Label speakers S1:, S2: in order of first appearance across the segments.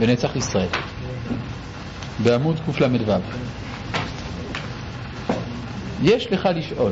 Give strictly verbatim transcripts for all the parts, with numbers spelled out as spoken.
S1: בנצח ישראל, בעמוד קל"ו. יש לך לשאול,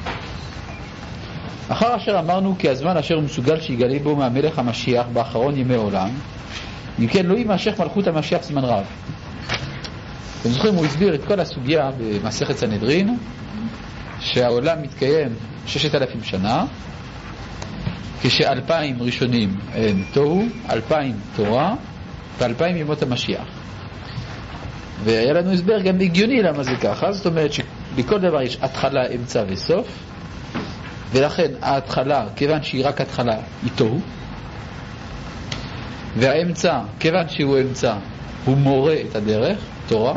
S1: אחר אשר אמרנו כי הזמן אשר מסוגל שיגלה בו מהמלך המשיח באחרון ימי עולם, אם כן לא יימשך מלכות המשיח זמן רב. אתם זוכרים, הוא הסביר את כל הסוגיה במסכת סנהדרין, שהעולם מתקיים ששת אלפים שנה, כשאלפיים ראשונים הם תוהו, אלפיים תורה ואלפיים ימות המשיח. והיה לנו הסבר גם הגיוני למה זה ככה. זאת אומרת שלכל דבר יש התחלה, אמצע וסוף, ולכן ההתחלה, כיוון שהיא רק התחלה, היא תוהו, והאמצע, כיוון שהוא אמצע, הוא מורה את הדרך, תורה,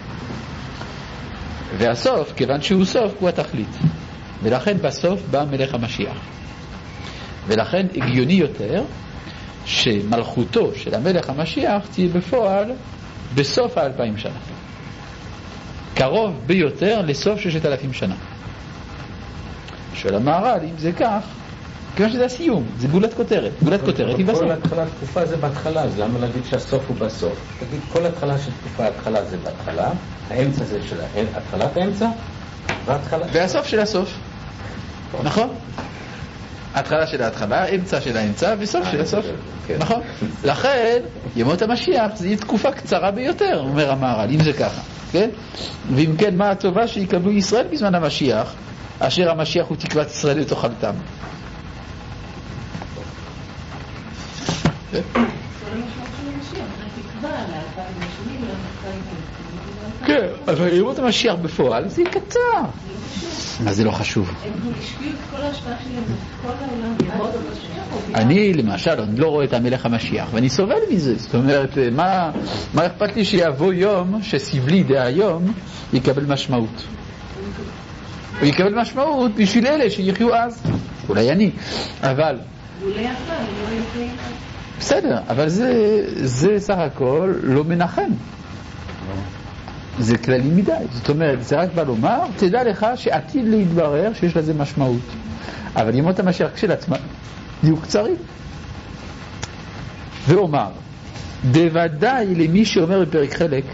S1: והסוף, כיוון שהוא סוף, הוא התכלית. ולכן בסוף בא מלך המשיח. ולכן הגיוני יותר שמלכותו של המלך המשיח תהיה בפועל בסוף האלפיים שנה, קרוב ביותר לסוף ששת אלפים שנה. שואל המהר"ל, אם זה כך, כיוון שזה הסיום, זה גולת כותרת. גולת כותרת היא בסוף.
S2: כל התחלת תקופה זה בהתחלה, אז למה להגיד שהסוף הוא בסוף? תגיד, כל התחלה של תקופה, ההתחלה זה בהתחלה, האמצע זה של התחלת האמצע, וההתחלה...
S1: והסוף של הסוף. נכון? ההתחלה של ההתחלה, האמצע של האמצע, וסוף של הסוף. נכון? לכן, ימות המשיח זה יהיה תקופה קצרה ביותר, אומר המהר"ל, אם זה ככה. כן? ואם כן, מה הטובה שיקבלו ישראל בזמן המשיח, אשר המשיח הוא תקוות ישראל לתוכלתם. כן, אבל ימות המשיח בפועל זה קצר. מה זה לא חשוב? אני למשל אני לא רואה את המלך המשיח ואני סובל מזה. זאת אומרת, מה מה אכפת לי שיבוא יום שסבלי דהיום יקבל משמעות? הוא יקבל משמעות בשביל אלה שיחיו אז, אולי אני, אבל בסדר, אבל זה זה סך הכל לא מנחם, זה כללי מדי. זאת אומרת, זה רק בא לומר, תדע לך שעתיד להתברר שיש לזה משמעות, אבל ימות המשיח כשלעצמם יהיו קצרים. ואומר, בוודאי למי שאומר בפרק חלק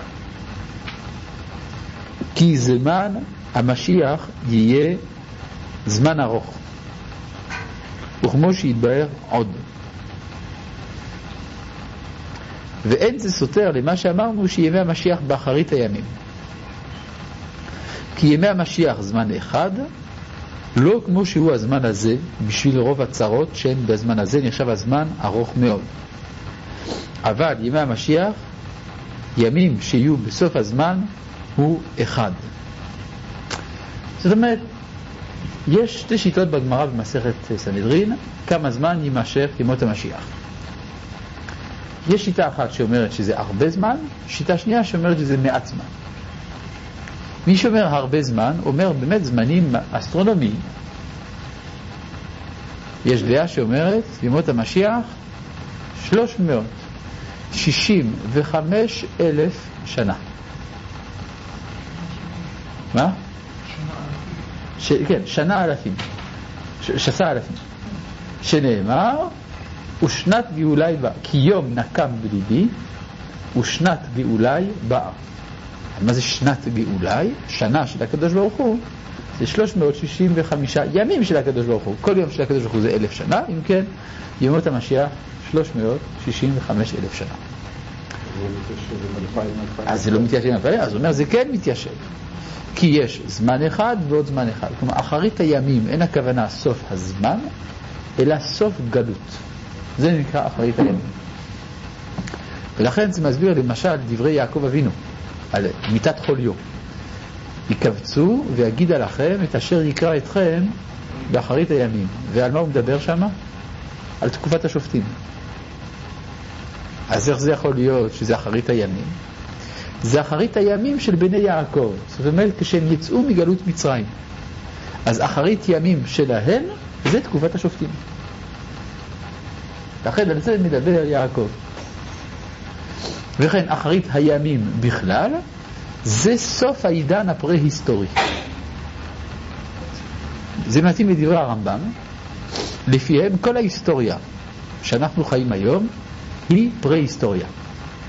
S1: כי זמן המשיח יהיה זמן ארוך, וכמו שיתבהר עוד. ואין זה סותר למה שאמרנו שימי המשיח באחרית הימים, כי ימי המשיח זמן אחד, לא כמו שהוא הזמן הזה, בשביל רוב הצרות שהן בזמן הזה נחשב הזמן ארוך מאוד. אבל ימי המשיח, ימים שיהיו בסוף הזמן, הוא אחד. זאת אומרת, יש שתי שיטות בגמרא במסכת סנהדרין כמה זמן יימשך ימות המשיח. יש שיטה אחת שאומרת שזה הרבה זמן, שיטה שנייה שאומרת שזה מעט זמן. מי שאומר הרבה זמן אומר באמת זמנים אסטרונומיים. יש דעה שאומרת ימות המשיח שלוש מאות שישים וחמש אלף שנה. מה? ש... כן, שנה אלפים, ש... שסה אלפים, שנאמר ושנת גאולי באה, כי יום נקם בליבי ושנת גאולי באה. מה זה שנת גאולי? שנה של הקדוש ברוך הוא זה שלוש מאות שישים וחמישה ימים של הקדוש ברוך הוא. כל יום של הקדוש ברוך הוא זה אלף שנה. אם כן, ימות המשיח שלוש מאות שישים וחמש אלף שנה. אז זה לא מתיישב עם הפעלה, אז הוא אומר זה כן מתיישב, כי יש זמן אחד ועוד זמן אחד. כלומר, אחרית הימים אין הכוונה סוף הזמן, אלא סוף גלות. זה נקרא אחרית הימים. ולכן זה מסביר למשל דברי יעקב אבינו על מיתת חוליו. יקבצו ויגיד עליכם את אשר יקרא אתכם באחרית הימים. ועל מה הוא מדבר שם? על תקופת השופטים. אז איך זה יכול להיות שזה אחרית הימים? זה אחרית הימים של בני יעקב. זאת אומרת, כשהם יצאו מגלות מצרים, אז אחרית ימים שלהם זה תקופת השופטים. לכן על זה מדבר יעקב. וכן אחרית הימים בכלל זה סוף העידן הפרה-היסטורי. זה מתאים לדברי הרמב"ם, לפיהם כל ההיסטוריה שאנחנו חיים היום היא פרה-היסטוריה.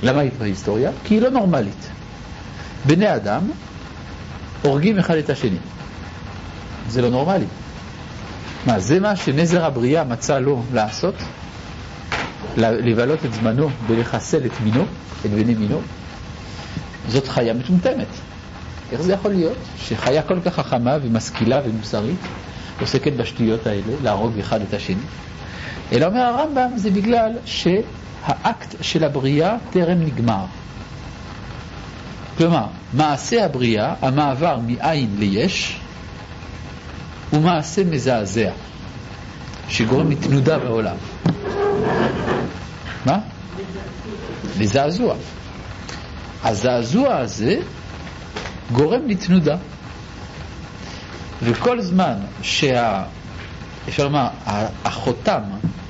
S1: למה היא פרה-היסטוריה? כי היא לא נורמלית. בני אדם הורגים אחד את השני. זה לא נורמלי. מה, זה מה שנזר הבריאה מצא לו לעשות? לבלות את זמנו ולחסל את מינו, את בני מינו? זאת חיה מטומטמת. איך זה יכול להיות שחיה כל כך חכמה ומשכילה ומוסרית עוסקת בשטויות האלה, להרוג אחד את השני? אלא אומר הרמב"ם, זה בגלל שהאקט של הבריאה טרם נגמר. כלומר, מעשה הבריאה, המעבר מאין ליש, הוא מעשה מזעזע, שגורם לתנודה בעולם. מה? לזעזוע. הזעזוע הזה גורם לתנודה. וכל זמן שה... אפשר לומר, החותם,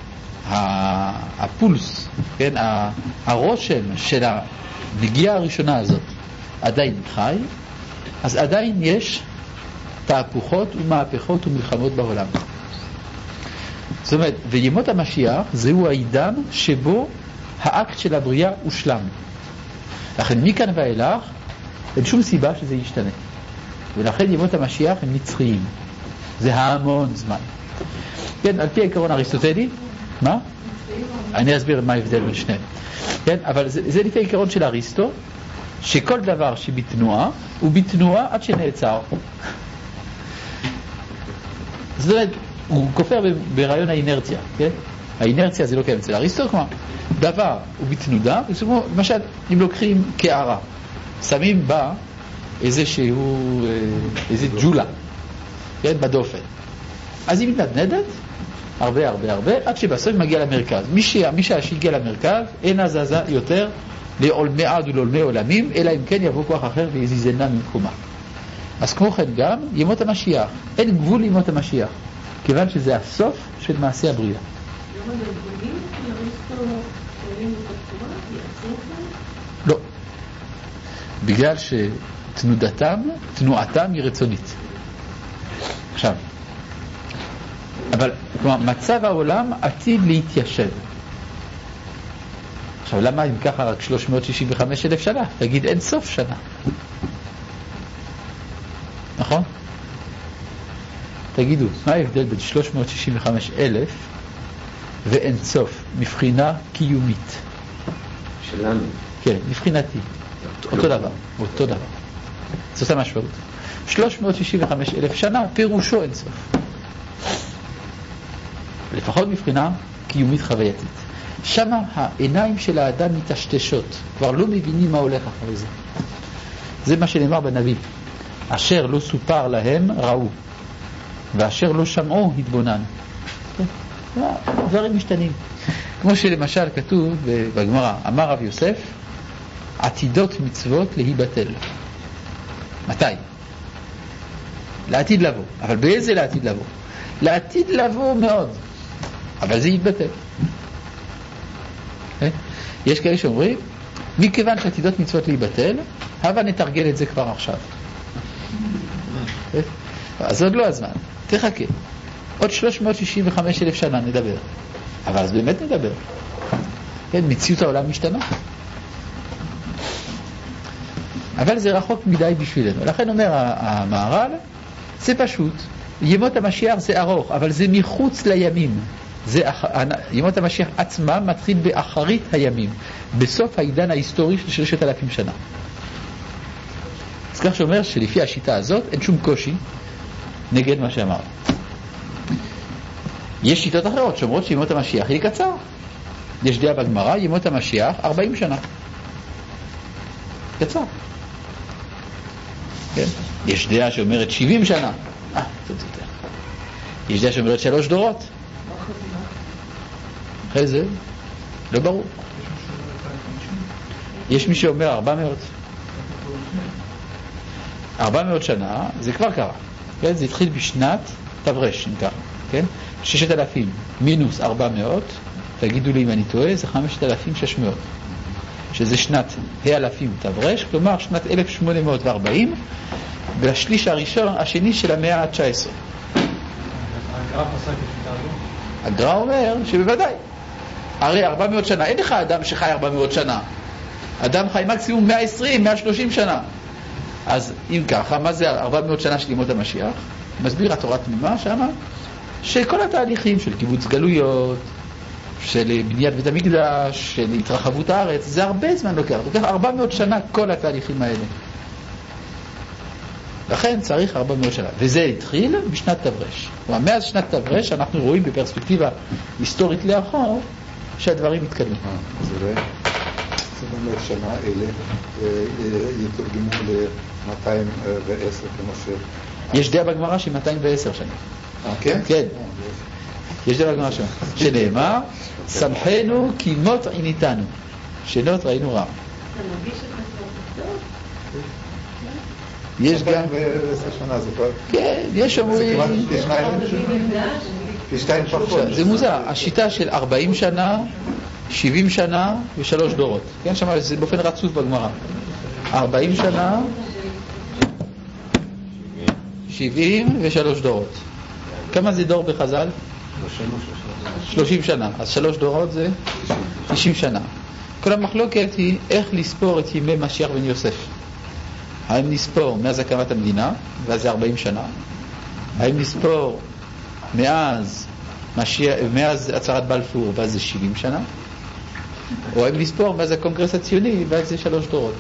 S1: הפולס, כן, הרושם של הנגיעה הראשונה הזאת עדיין חי, אז עדיין יש תהפוכות ומהפכות ומלחמות בעולם. זאת אומרת, וימות המשיח זהו העידן שבו האקט של הבריאה הושלם. לכן מכאן ואילך אין שום סיבה שזה ישתנה. ולכן ימות המשיח הם נצחיים. זה המון זמן. כן, על פי העיקרון האריסטוטלי, מה? אני אסביר מה ההבדל בין שניהם. כן, אבל זה, זה לפי העיקרון של אריסטו, שכל דבר שבתנועה הוא בתנועה עד שנעצר. זאת אומרת, הוא כופר ברעיון האינרציה, כן? האינרציה זה לא קיים אצל אריסטו, כלומר, דבר הוא בתנודה, למשל, אם לוקחים קערה, שמים בה איזשהו, איזה ג'ולה, כן, בדופן. אז היא מתנדנדת, הרבה הרבה הרבה, עד שבסוף מגיע למרכז. מי, ש... מי שהגיע למרכז, אינה זזה יותר לעולמי עד ולעולמי עולמים, אלא אם כן יבוא כוח אחר ויזיזנה ממקומה. אז כמו כן גם, ימות המשיח. אין גבול לימות המשיח, כיוון שזה הסוף של מעשה הבריאה. לא. בגלל שתנודתם, תנועתם היא רצונית. עכשיו, אבל כלומר, מצב העולם עתיד להתיישב. עכשיו, למה אם ככה רק שלוש מאות שישים וחמש אלף שנה? תגיד, אין סוף שנה. נכון? תגידו, מה ההבדל בין שלוש מאות שישים וחמש אלף ואין סוף, מבחינה קיומית?
S2: שלנו.
S1: כן, מבחינתי. אותו דבר, אותו דבר. זאת המשמעות. שלוש מאות שישים וחמש אלף שנה, פירושו אין סוף. לפחות מבחינה קיומית חווייתית. שמה העיניים של האדם מתשתשות, כבר לא מבינים מה הולך אחרי זה. זה מה שנאמר בנביא. אשר לא סופר להם ראו, ואשר לא שמעו התבונן. דברים משתנים. כמו שלמשל כתוב בגמרא, אמר רב יוסף, עתידות מצוות להיבטל. מתי? לעתיד לבוא. אבל באיזה לעתיד לבוא? לעתיד לבוא מאוד. אבל זה יתבטל. יש כאלה שאומרים, מכיוון שעתידות מצוות להיבטל, הבה נתרגל את זה כבר עכשיו. אז עוד לא הזמן. תחכה. עוד שלוש מאות שישים וחמש אלף שנה נדבר. אבל אז באמת נדבר. כן, מציאות העולם משתנה. אבל זה רחוק מדי בשבילנו. לכן אומר המהר"ל, זה פשוט. ימות המשיח זה ארוך, אבל זה מחוץ לימים. זה, ימות המשיח עצמם מתחיל באחרית הימים, בסוף העידן ההיסטורי של שלושת אלפים שנה. אז כך שאומר שלפי השיטה הזאת אין שום קושי נגד מה שאמר. יש שיטות אחרות שאומרות שימות המשיח היא קצר. יש דעה בגמרא, ימות המשיח ארבעים שנה. קצר. כן? יש דעה שאומרת שבעים שנה. אה, קצת יותר. יש דעה שאומרת שלוש דורות. אחרי זה, לא ברור. יש מי שאומר ארבע מאות. ארבע מאות שנה, זה כבר קרה. כן? זה התחיל בשנת תברש, נקרא. כן? ששת אלפים מינוס ארבע מאות, תגידו לי אם אני טועה, זה חמשת אלפים שש מאות. שזה שנת האלפים תברש, כלומר שנת אלף שמונה מאות וארבעים, בשליש הראשון, השני של המאה ה-תשע עשרה.
S3: הגר"א פסק את השיטה הזו?
S1: הגר"א אומר שבוודאי. הרי ארבע מאות שנה, אין לך אדם שחי ארבע מאות שנה. אדם חי מקסימום מאה ועשרים, מאה ושלושים שנה. אז אם ככה, מה זה ארבע מאות שנה של ימות המשיח? מסביר התורה תמימה שמה, שכל התהליכים של קיבוץ גלויות, של בניית בית המקדש, של התרחבות הארץ, זה הרבה זמן לוקח. לוקח ארבע מאות שנה כל התהליכים האלה. לכן צריך ארבע מאות שנה. וזה התחיל בשנת תברש. כלומר, מאז שנת תברש אנחנו רואים בפרספקטיבה היסטורית לאחור שהדברים התקדמו.
S4: זה לא ארבע מאות שנה אלה יתורגמו ל-מאתיים ועשר כמו ש...
S1: יש דעה בגמרא שהיא מאתיים ועשר שנים.
S4: אה, כן?
S1: כן. יש דעה בגמרא שם. שנאמר, שמחנו כי מות עיניתנו. שנות ראינו רע.
S5: אתה מרגיש את הסרטות?
S1: יש גם...
S4: ועשר שנה זה כבר...
S1: כן, יש אומרים...
S4: פי שתיים פחות.
S1: זה מוזר, השיטה של ארבעים שנה, שבעים שנה ושלוש דורות. כן, שמה, זה באופן רצוף בגמרא. ארבעים שנה, שבעים ושלוש דורות. כמה זה דור בחז"ל? שלושים שנה. אז שלוש דורות זה תשעים שנה. כל המחלוקת היא איך לספור את ימי משיח בן יוסף. האם נספור מאז הקמת המדינה, ואז זה ארבעים שנה? האם נספור מאז, משיח, מאז הצהרת בלפור, ואז זה שבעים שנה? או האם נספור מאז הקונגרס הציוני, ואז זה שלוש דורות?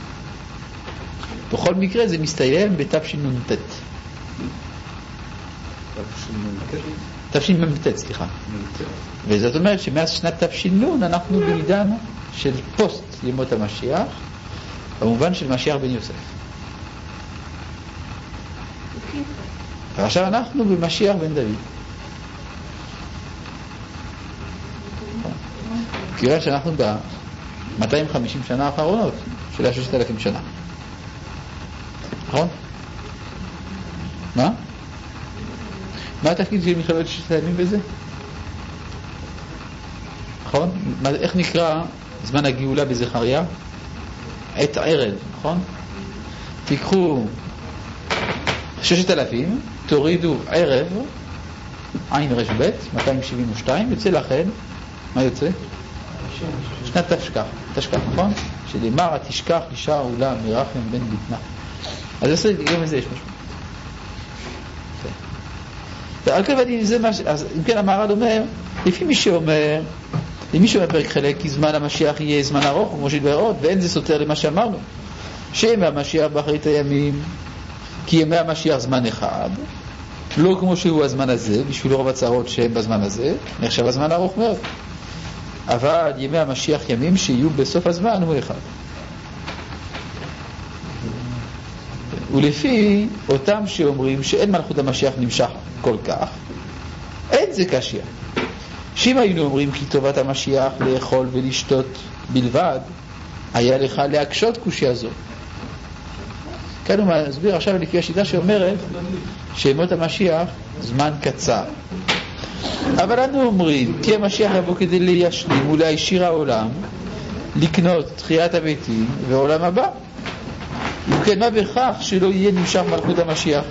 S1: בכל מקרה זה מסתיים בתשנ"ט. תשנ"ט, סליחה. וזאת אומרת שמאז שנת תש"ן אנחנו בעידן של פוסט ימות המשיח, במובן של משיח בן יוסף. ועכשיו אנחנו במשיח בן דוד. כיוון שאנחנו ב-מאתיים וחמישים שנה האחרונות של ה-ששת אלפים שנה. נכון? מה? מה התפקיד של מלחמת ששת הימים בזה? נכון? איך נקרא זמן הגאולה בזכריה? עת ערב, נכון? תיקחו ששת אלפים, תורידו ערב, עין רש ב', מאתיים שבעים ושתיים, יוצא לכן, מה יוצא? שנת תשכח, תשכח, נכון? שלמר תשכח אישה עולה מרחם בן בטנה. אז עושה, גם לזה יש משהו. ועל כל פנים, זה מה ש... אז אם כן המהר"ל אומר, לפי מי שאומר, למי שאומר פרק חלק, כי זמן המשיח יהיה זמן ארוך, כמו שהתבאר עוד, ואין זה סותר למה שאמרנו, שימי המשיח באחרית הימים, כי ימי המשיח זמן אחד, לא כמו שהוא הזמן הזה, בשביל רוב הצערות שהם בזמן הזה, נחשב הזמן ארוך מאוד. אבל ימי המשיח ימים שיהיו בסוף הזמן הוא אחד. ולפי אותם שאומרים שאין מלכות המשיח נמשך כל כך, אין זה קשיא. שאם היינו אומרים כי טובת המשיח לאכול ולשתות בלבד, היה לך להקשות קושיה זו. כאן הוא מסביר עכשיו לפי השיטה שאומרת שימות המשיח זמן קצר. אבל אנו אומרים כי המשיח יבוא כדי להשלים ולהישיר העולם, לקנות תחיית הביתים ועולם הבא. וכן מה בכך שלא יהיה נמשך מלכות המשיח?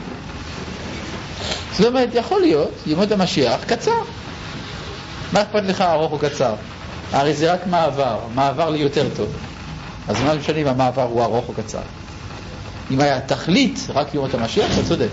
S1: זאת אומרת, יכול להיות ימות המשיח קצר. מה אכפת לך ארוך או קצר? הרי זה רק מעבר, מעבר לי יותר טוב. אז מה משנה אם המעבר הוא ארוך או קצר? אם היה תכלית רק ימות המשיח, אתה צודק.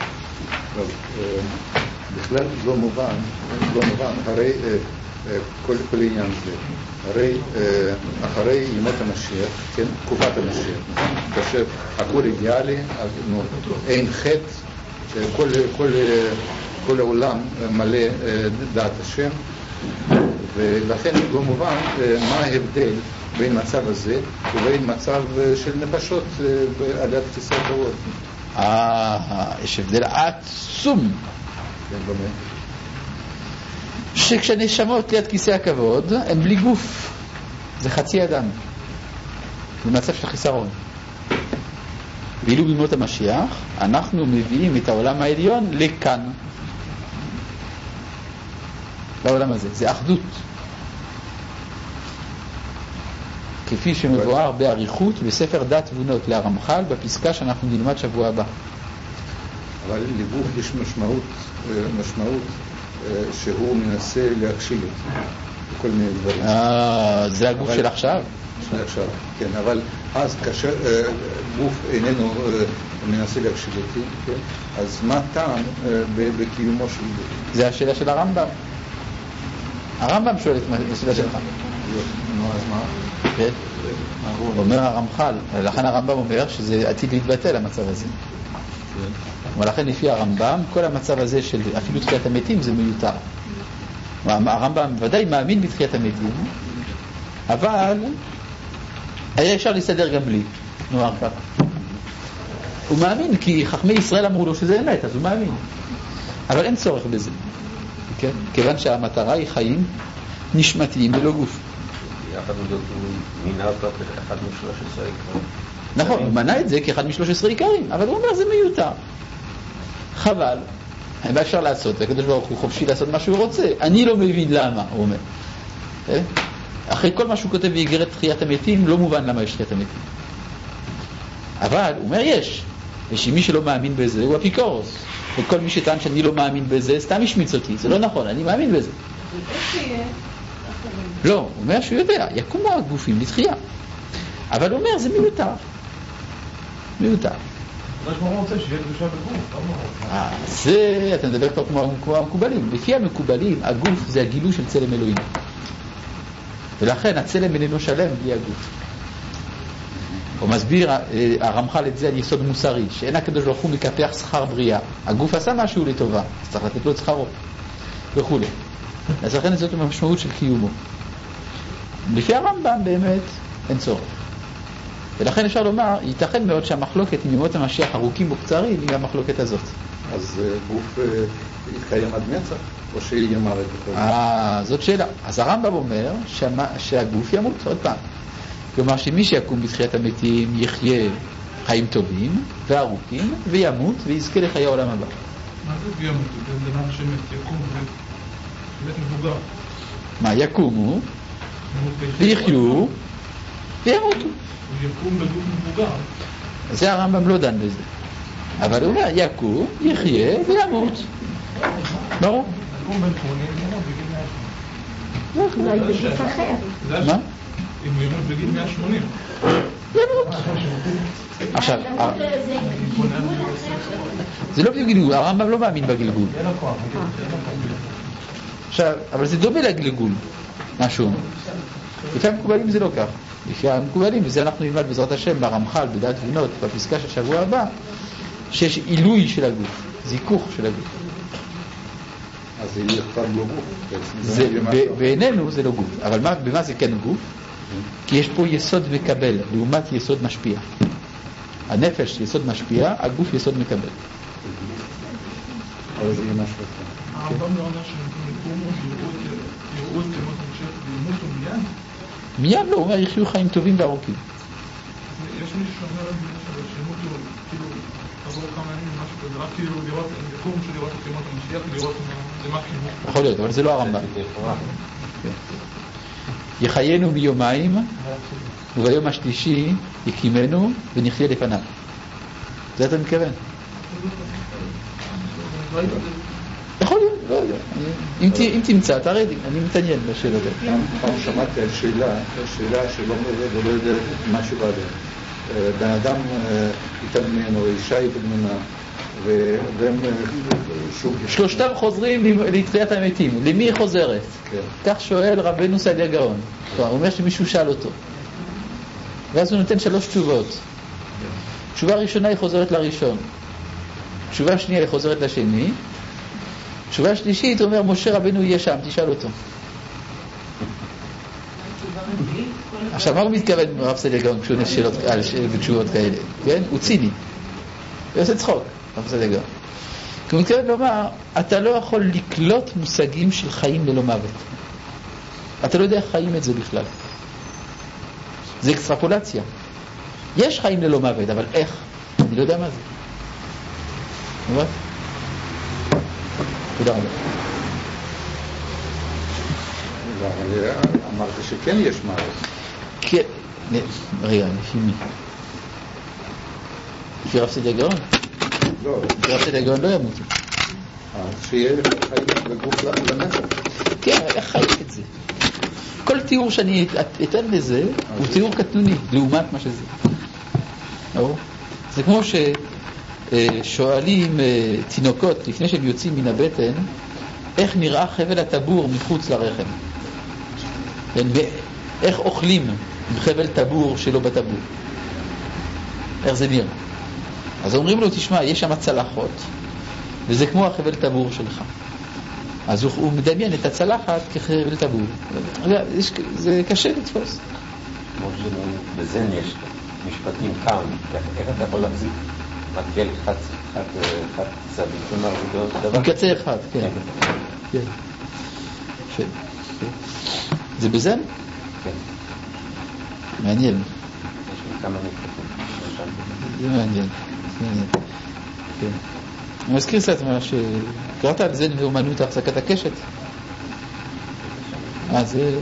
S4: בכלל לא מובן, לא מובן, הרי כל עניין זה, הרי אחרי ימות המשיח, כן, תקופת המשיח, כאשר הכל אידיאלי, אין חטא, כל העולם מלא דעת השם, ולכן לא מובן מה ההבדל בין מצב הזה ובין מצב של נפשות על התפיסה כבוד.
S1: אה, יש הבדל עצום. שכשנשמות ליד כיסא הכבוד הם בלי גוף, זה חצי אדם, במצב של חיסרון. ואילו בימות המשיח אנחנו מביאים את העולם העליון לכאן, לעולם הזה, זה אחדות, כפי שמבואר בעריכות בספר דת תבונות להרמח"ל בפסקה שאנחנו נלמד שבוע הבא.
S4: אבל לגוף יש משמעות, משמעות שהוא מנסה להכשיל את כל מיני דברים.
S1: אה, זה הגוף של עכשיו?
S4: עכשיו, כן, אבל אז כאשר אה, גוף איננו אה, מנסה להקשיב אותי, כן, אז מה טעם אה, בקיומו של גוף?
S1: זה השאלה של הרמב"ם. הרמב"ם שואל את השאלה שלך.
S4: נו, אז מה?
S1: כן. אומר הרמח"ל, לכן הרמב"ם אומר שזה עתיד להתבטל המצב הזה. ולכן לפי הרמב"ם, כל המצב הזה של אפילו תחיית המתים זה מיותר. הרמב"ם ודאי מאמין בתחיית המתים, אבל היה אפשר להסתדר גם בלי. נו, ארכה. הוא מאמין, כי חכמי ישראל אמרו לו שזה אמת, אז הוא מאמין. אבל אין צורך בזה. כן? כיוון שהמטרה היא חיים נשמתיים ולא גוף.
S2: יחד עם זאת הוא מינה אותו כאחד משלוש עשרה עיקרים.
S1: נכון, הוא מנה את זה כאחד משלוש עשרה עיקרים, אבל הוא אומר זה מיותר. חבל. מה אפשר לעשות? הקדוש ברוך הוא חופשי לעשות מה שהוא רוצה. אני לא מבין למה, הוא אומר. אחרי כל מה שהוא כותב באיגרת תחיית המתים, לא מובן למה יש תחיית המתים. אבל הוא אומר יש. ושמי שלא מאמין בזה הוא אפיקורוס. וכל מי שטען שאני לא מאמין בזה, סתם השמיץ אותי. זה לא נכון, אני מאמין בזה. לא, הוא אומר שהוא יודע, יקומו הגופים לתחייה. אבל הוא אומר, זה מיותר. מיותר.
S3: מה שהוא רוצה, שיהיה קדושה בגוף,
S1: אה, זה, אתה מדבר כבר כמו המקובלים. לפי המקובלים, הגוף זה הגילוי של צלם אלוהים. ולכן הצלם איננו שלם בלי הגוף. הוא מסביר הרמח"ל את זה על יסוד מוסרי, שאין הקדוש ברוך הוא מקפח שכר בריאה. הגוף עשה משהו לטובה, אז צריך לתת לו את שכרו וכו'. אז לכן זאת המשמעות של קיומו. לפי הרמב"ם באמת אין צורך. ולכן אפשר לומר, ייתכן מאוד שהמחלוקת עם ימות המשיח ארוכים או קצרים היא המחלוקת הזאת.
S4: אז גוף יתקיים עד נצח, או שיהיה מוות?
S1: אה, זאת שאלה. אז הרמב"ם אומר שהגוף ימות עוד פעם. כלומר שמי שיקום בתחיית המתים יחיה חיים טובים וארוכים וימות ויזכה לחיי העולם הבא.
S3: מה זה וימות? זה דבר שמת יקום ובית מבוגר.
S1: מה, יקומו ויחיו וימותו.
S3: הוא יקום בגוף מבוגר.
S1: זה הרמב"ם לא דן בזה. אבל הוא אומר יקום, יחיה וימות. ברור?
S3: יקום בן שמונים ימות בגיל מאה שמונים.
S5: לא, אולי בגוף אחר.
S1: מה?
S3: אם הוא ימות בגיל מאה שמונים.
S1: ימות. עכשיו, זה לא בדיוק גלגול, הרמב"ם לא מאמין בגלגול. עכשיו, אבל זה דומה לגלגול, משהו. לפי המקובלים זה לא כך. לפי המקובלים, וזה אנחנו נלמד בעזרת השם ברמח"ל, בדעת תבונות, בפסקה של שבוע הבא, שיש עילוי של הגוף, זיכוך של הגוף.
S4: אז זה יהיה כבר לא גוף.
S1: בעינינו זה לא גוף, אבל במה זה כן גוף? כי יש פה יסוד מקבל, לעומת יסוד משפיע. הנפש יסוד משפיע, הגוף יסוד מקבל.
S4: אבל זה יהיה משהו אחר.
S3: הרמב"ם לא עונה שהם יקומו, יראו את כמות המשך וימותו מיד?
S1: מיד לא, הוא אומר יחיו חיים טובים וארוכים.
S3: יש מישהו שאומר שימותו, כאילו, עבור כמה ימים, משהו כזה, רק כאילו לראות, יקום של לראות את כמות המשיח, לראות למה כאילו.
S1: יכול להיות, אבל זה לא הרמב"ם. יחיינו מיומיים, וביום השלישי יקימנו ונחיה לפניו. זה אתה מתכוון? יכול להיות, לא יודע. אם תמצא, תראה לי, אני מתעניין בשאלות האלה.
S4: פעם שמעתי על שאלה, שאלה שלא לא יודע מה שבא לה. בן אדם איתן ממנו, אישה איתן ממנה, והם שוב...
S1: שלושתם חוזרים לתחיית המתים. למי היא חוזרת? כך שואל רבנו סעדיה גאון. הוא אומר שמישהו שאל אותו. ואז הוא נותן שלוש תשובות. תשובה ראשונה היא חוזרת לראשון. תשובה שנייה היא חוזרת לשני. תשובה שלישית הוא אומר, משה רבנו יהיה שם, תשאל אותו. עכשיו, מה הוא מתכוון רב סעדיה גאון כשהוא עונה שאלות ותשובות כאלה? כן? הוא ציני. הוא עושה צחוק, רב סעדיה גאון. כי הוא מתכוון לומר, אתה לא יכול לקלוט מושגים של חיים ללא מוות. אתה לא יודע איך חיים את זה בכלל. זה אקסטרפולציה. יש חיים ללא מוות, אבל איך? אני לא יודע מה זה. נכון? תודה רבה.
S4: אבל אמרת שכן יש מוות.
S1: כן. רגע, לפי מי? לפי רב סעדיה גאון?
S4: לא.
S1: לפי רב סעדיה גאון לא ימות.
S4: שיהיה חיים בגוף לנצח.
S1: כן, איך חיים את זה? כל תיאור שאני אתן לזה הוא תיאור קטנוני לעומת מה שזה. זה כמו ששואלים תינוקות לפני שהם יוצאים מן הבטן איך נראה חבל הטבור מחוץ לרחם, איך אוכלים חבל טבור שלא בטבור, איך זה נראה. אז אומרים לו, תשמע, יש שם צלחות וזה כמו החבל טבור שלך, אז הוא, הוא מדמיין את הצלחת כחבל טבור. זה קשה לתפוס.
S2: בזה יש משפטים כאן, איך אתה יכול להחזיק מקל חד צדיק, כלומר זה דבר?
S1: עם קצה אחד, כן. כן. זה בזן?
S2: כן.
S1: מעניין.
S2: יש לי כמה משפטים.
S1: זה מעניין. כן. אני מזכיר קצת מה שקראת על זן ואומנות החזקת הקשת. אה, זה...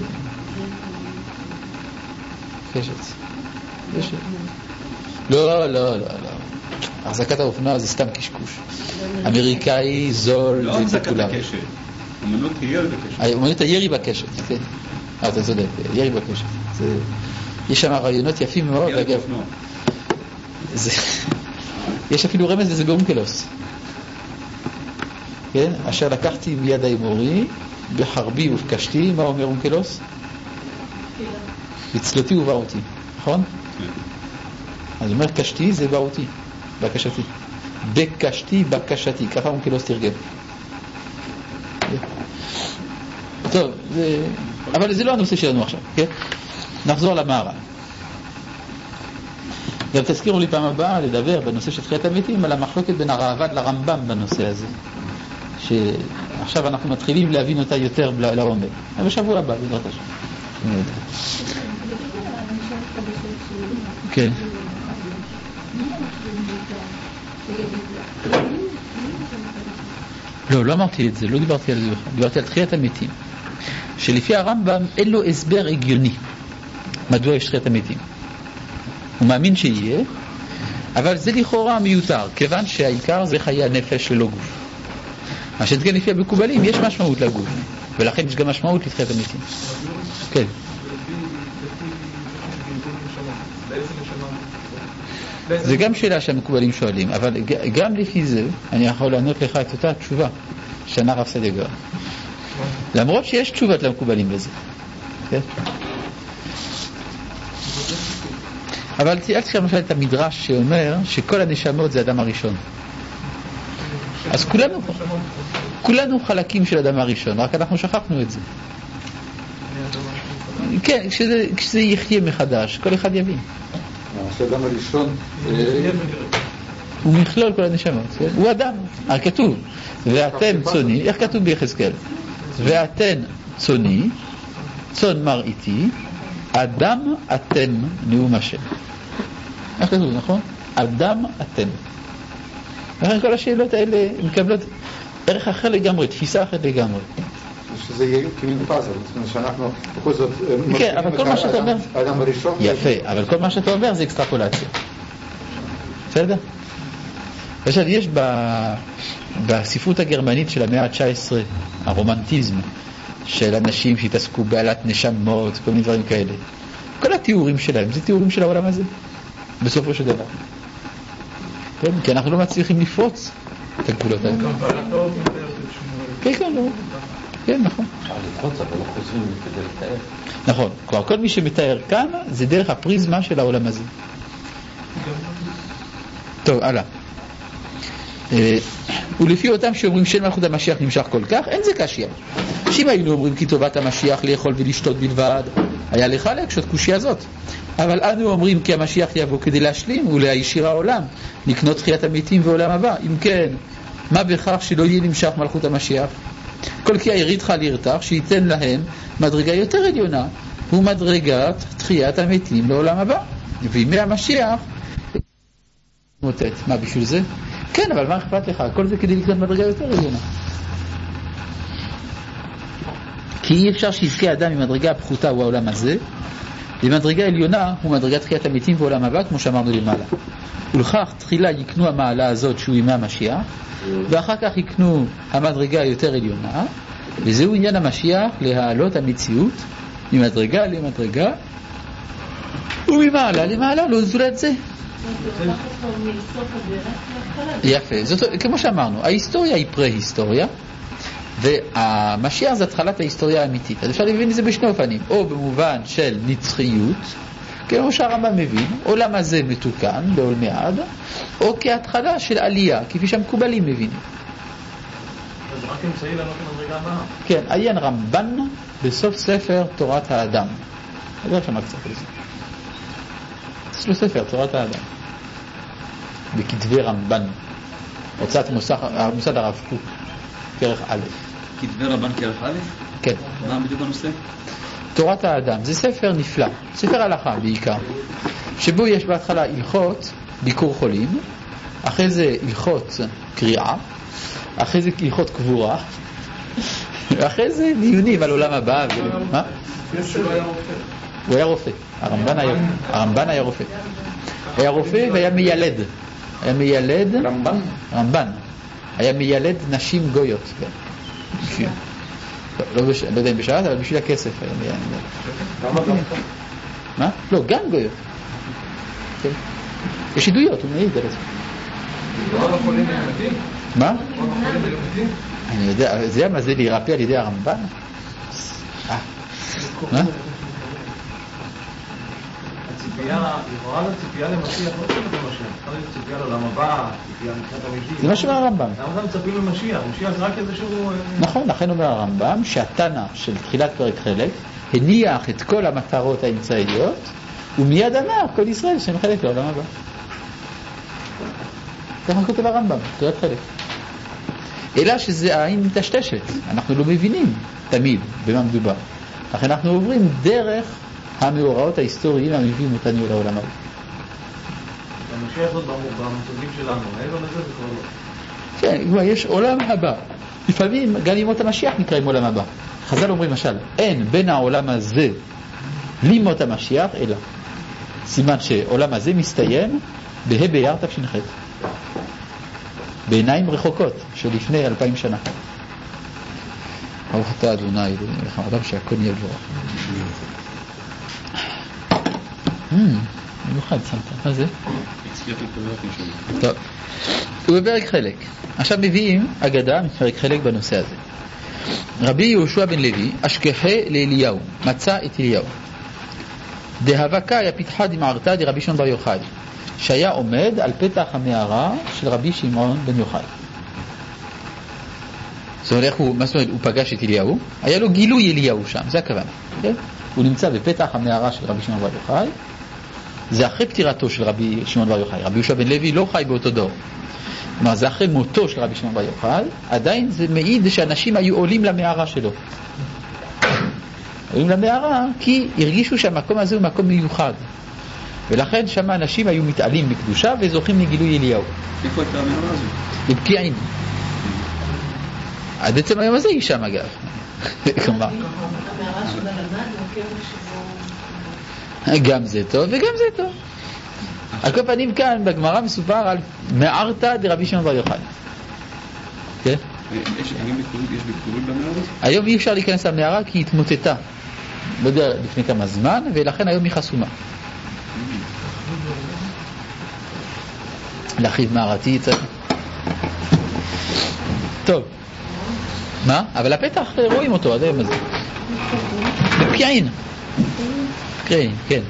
S1: קשת. קשת. לא, לא, לא, לא. החזקת האופנוע זה סתם קשקוש. אמריקאי, זול,
S6: לא החזקת הקשת. אומנות הירי בקשת.
S1: אומנות הירי בקשת, כן. אתה צודק, ירי בקשת. יש שם רעיונות יפים מאוד.
S6: ירי באופנוע.
S1: יש אפילו רמז לזה באונקלוס. כן? אשר לקחתי מיד האמורי, בחרבי ובקשתי, מה אומר אונקלוס? בצלותי ובעותי, נכון? אז הוא אומר, קשתי זה בעותי, בקשתי. בקשתי, בקשתי, ככה אונקלוס תרגם. טוב, זה... אבל זה לא הנושא שלנו עכשיו, כן? נחזור למערה. גם תזכירו לי פעם הבאה לדבר בנושא של תחיית המתים על המחלוקת בין הרעב"ד לרמב"ם בנושא הזה, שעכשיו אנחנו מתחילים להבין אותה יותר לעומק. אבל בשבוע הבא, בעזרת השם. כן. לא, לא אמרתי את זה, לא דיברתי על זה, דיברתי על תחיית המתים, שלפי הרמב"ם אין לו הסבר הגיוני מדוע יש תחיית המתים. הוא מאמין שיהיה, אבל זה לכאורה מיותר, כיוון שהעיקר זה חיי הנפש ללא גוף. מה שתכן לפי המקובלים, יש משמעות לגוף, ולכן יש גם משמעות לתחיית המתים. כן. זה גם שאלה שהמקובלים שואלים, אבל גם לפי זה אני יכול לענות לך את אותה תשובה שענה רב סדגר, למרות שיש תשובות למקובלים לזה. כן? אבל תהיה לך למשל את המדרש שאומר שכל הנשמות זה אדם הראשון. אז כולנו כולנו חלקים של אדם הראשון, רק אנחנו שכחנו את זה. כן, כשזה, כשזה יחיה מחדש, כל אחד יבין.
S4: האדם הראשון
S1: הוא מכלול כל הנשמות, הוא אדם, כתוב ואתם צוני, איך כתוב ביחזקאל? ואתן צוני, צון מראיתי, אדם אתם נאום השם. איך כתוב, נכון? אדם אתם. לכן כל השאלות האלה מקבלות ערך אחר לגמרי, תפיסה אחרת לגמרי.
S4: שזה יהיה כמין פאזל, שאנחנו בכל זאת...
S1: כן, אבל כל מה שאתה אומר...
S4: האדם הראשון...
S1: יפה, אבל כל מה שאתה אומר זה אקסטרפולציה. בסדר? עכשיו, יש בספרות הגרמנית של המאה ה-תשע עשרה, הרומנטיזם של אנשים שהתעסקו בעלת נשמות, כל מיני דברים כאלה. כל התיאורים שלהם, זה תיאורים של העולם הזה, בסופו של דבר. כן? כי אנחנו לא מצליחים לפרוץ את הגבולות האלה. כן, כן, לא. כן, נכון.
S2: אפשר לפרוץ, אבל לא חוזרים כדי לתאר.
S1: נכון, כבר כל מי שמתאר כאן זה דרך הפריזמה של העולם הזה. טוב, הלאה. ולפי אותם שאומרים של מלכות המשיח נמשך כל כך, אין זה קשיה. שאם היינו אומרים כי טובת המשיח לאכול ולשתות בלבד, היה לך להקשות קושיה הזאת. אבל אנו אומרים כי המשיח יבוא כדי להשלים ולהישיר העולם, לקנות תחיית המתים ועולם הבא. אם כן, מה בכך שלא יהיה נמשך מלכות המשיח? כל כי היריתך לירתך שייתן להם מדרגה יותר עליונה, הוא מדרגת תחיית המתים לעולם הבא. וימי המשיח מוטט. מה בשביל זה? כן, אבל מה אכפת לך? כל זה כדי לקנות מדרגה יותר עליונה. כי אי אפשר שיזכה אדם ממדרגה הפחותה הוא העולם הזה, למדרגה עליונה הוא מדרגת תחיית המתים ועולם הבא, כמו שאמרנו למעלה. ולכך תחילה יקנו המעלה הזאת שהוא ימי המשיח, ואחר כך יקנו המדרגה יותר עליונה, וזהו עניין המשיח להעלות המציאות ממדרגה למדרגה, וממעלה למעלה לא זולת זה. יפה, זאת, כמו שאמרנו, ההיסטוריה היא פרה-היסטוריה, והמשיח זה התחלת ההיסטוריה האמיתית. אז אפשר להבין את זה בשני אופנים, או במובן של נצחיות, כמו שהרמב"ם מבין, עולם הזה מתוקן לעולמי עד, או כהתחלה של עלייה, כפי שהמקובלים מבינים.
S3: אז רק אמצעי לענות למדרגה הבאה.
S1: כן, עיין רמב"ן בסוף ספר תורת האדם. אני לא שמע קצת על זה. יש לו ספר תורת האדם. בכתבי רמב"ן. הוצאת מוסד הרב קוק, כרך א'.
S6: כתבי רמב"ן כרך א'?
S1: כן.
S6: מה בדיוק הנושא?
S1: תורת האדם. זה ספר נפלא. ספר הלכה בעיקר. שבו יש בהתחלה הלכות ביקור חולים, אחרי זה הלכות קריאה, אחרי זה הלכות קבורה, ואחרי זה דיונים על עולם הבא. מה? הוא היה רופא. הרמב"ן היה, הרמב"ן היה רופא. הוא היה רופא והיה מיילד. היה מיילד.
S2: רמב"ן?
S1: רמב"ן. היה מיילד נשים גויות. לא יודע אם בשעת, אבל בשביל הכסף היה מיילד.
S2: למה גם?
S1: מה? לא, גם גויות. יש עדויות, הוא מעיד על זה.
S3: כל החולים ילדים?
S1: מה?
S3: כל החולים ילדים?
S1: אני יודע, זה מה זה להירפא על ידי הרמב"ן? אה. מה?
S3: הציפייה, לכאורה לציפייה למשיח, לא ציפייה למשיח, אחרי זה ציפייה לעולם הבא, ציפייה מבחינת המתים.
S1: זה מה שאומר הרמב"ם.
S3: למה גם מצפים למשיח? משיח זה רק איזשהו...
S1: נכון, לכן אומר הרמב"ם שהתנא של תחילת פרק חלק הניח את כל המטרות האמצעיות ומיד אמר כל ישראל שהם חלק לעולם הבא. ככה כותב הרמב"ם, תחילת חלק. אלא שזה העין מתשתשת, אנחנו לא מבינים תמיד במה מדובר. לכן אנחנו עוברים דרך המאורעות ההיסטוריים המביאים אותנו לעולם הבא.
S3: המשיח זאת במושגים שלנו, מעבר לזה זה כבר לא.
S1: כן, כבר יש עולם הבא. לפעמים גם ימות המשיח נקראים עולם הבא. חז"ל אומרים משל, אין בין העולם הזה לימות המשיח אלא. סימן שעולם הזה מסתיים בה' באייר תש"ח. בעיניים רחוקות של לפני אלפיים שנה. ברוך אתה אדוני אלוהינו מלך העולם שהכל נהיה לבורך. במיוחד שמת, מה זה? טוב, ובפרק חלק. עכשיו מביאים אגדה מפרק חלק בנושא הזה. רבי יהושע בן לוי אשכחה לאליהו, מצא את אליהו. דהבקה היה פתחה דמערתה דרבי שמעון בר יוחאי, שהיה עומד על פתח המערה של רבי שמעון בן יוחאי. זאת אומרת, הוא, מה זאת אומרת, הוא פגש את אליהו, היה לו גילוי אליהו שם, זה הכוונה. כן? הוא נמצא בפתח המערה של רבי שמעון בר יוחאי, זה אחרי פטירתו של רבי שמעון בר יוחאי. רבי יהושע בן לוי לא חי באותו דור. כלומר, זה אחרי מותו של רבי שמעון בר יוחאי, עדיין זה מעיד שאנשים היו עולים למערה שלו. עולים למערה כי הרגישו שהמקום הזה הוא מקום מיוחד. ולכן שם אנשים היו מתעלים בקדושה וזוכים לגילוי אליהו.
S6: איפה הייתה המערה הזו?
S1: בפקיעין. עד עצם היום הזה היא שם אגב. כלומר.
S5: המערה שבה למד, שבו...
S1: גם זה טוב וגם זה טוב. על כל פנים כאן בגמרא מסופר על מערתא דרבי שמעון בר יוחאי. כן?
S6: יש ביקורים במערה הזאת?
S1: היום אי אפשר להיכנס למערה כי היא התמוטטה. לא יודע לפני כמה זמן, ולכן היום היא חסומה. להרחיב מערתי צריך. טוב. מה? אבל הפתח רואים אותו עד היום הזה. בפקיעין. בפקיעין, כן.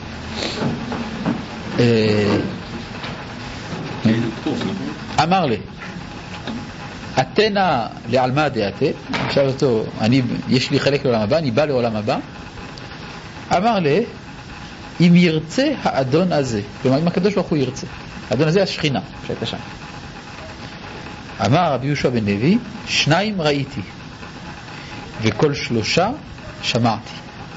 S1: אמר לי אתנה לעלמא דעתה, עכשיו אותו, אני, יש לי חלק לעולם הבא, אני בא לעולם הבא. אמר לי, אם ירצה האדון הזה, כלומר אם הקדוש ברוך הוא ירצה, האדון הזה השכינה שהייתה שם. אמר רבי יהושע בן לוי, שניים ראיתי וכל שלושה שמעתי.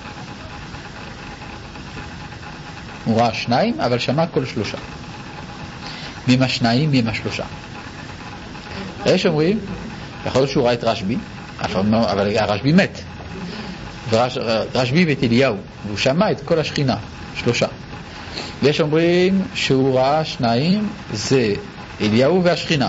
S1: הוא ראה שניים אבל שמע כל שלושה. ממה שניים ממה שלושה. יש אומרים, יכול להיות שהוא ראה את רשב"י, אבל הרשב"י מת, ורשב"י ואת אליהו, והוא שמע את כל השכינה, שלושה. ויש אומרים שהוא ראה שניים, זה אליהו והשכינה.